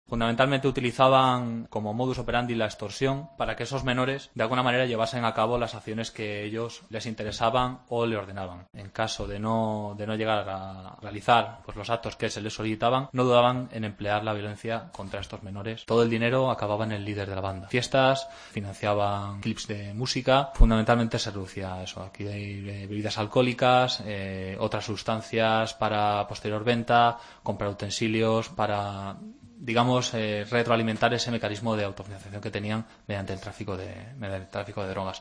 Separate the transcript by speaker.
Speaker 1: Fundamentalmente utilizaban como modus operandi la extorsión para que esos menores de alguna manera llevasen a cabo las acciones que ellos les interesaban o le ordenaban. En caso de no llegar a realizar pues los actos que se les solicitaban, no dudaban en emplear la violencia contra estos menores. Todo el dinero acababa en el líder de la banda. Fiestas, financiaban clips de música, fundamentalmente se reducía a eso. Aquí hay bebidas alcohólicas, otras sustancias para posterior venta, comprar utensilios para, digamos, retroalimentar ese mecanismo de autofinanciación que tenían mediante el tráfico de drogas.